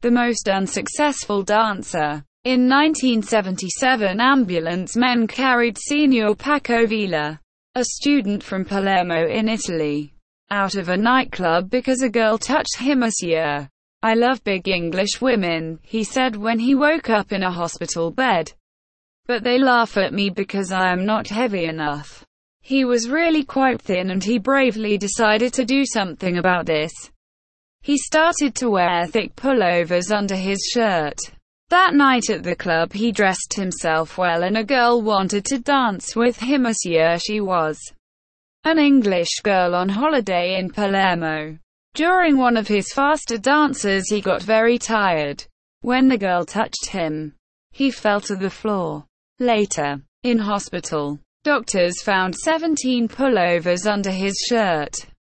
the most unsuccessful dancer. In 1977, ambulance men carried Signor Paco Villa, a student from Palermo in Italy, out of a nightclub because a girl touched him. "Monsieur, I love big English women," he said when he woke up in a hospital bed. "But they laugh at me because I am not heavy enough." He was really quite thin and he bravely decided to do something about this. He started to wear thick pullovers under his shirt. That night at the club he dressed himself well and a girl wanted to dance with him. She was an English girl on holiday in Palermo. During one of his faster dances he got very tired. When the girl touched him, he fell to the floor. Later, in hospital, doctors found 17 pullovers under his shirt.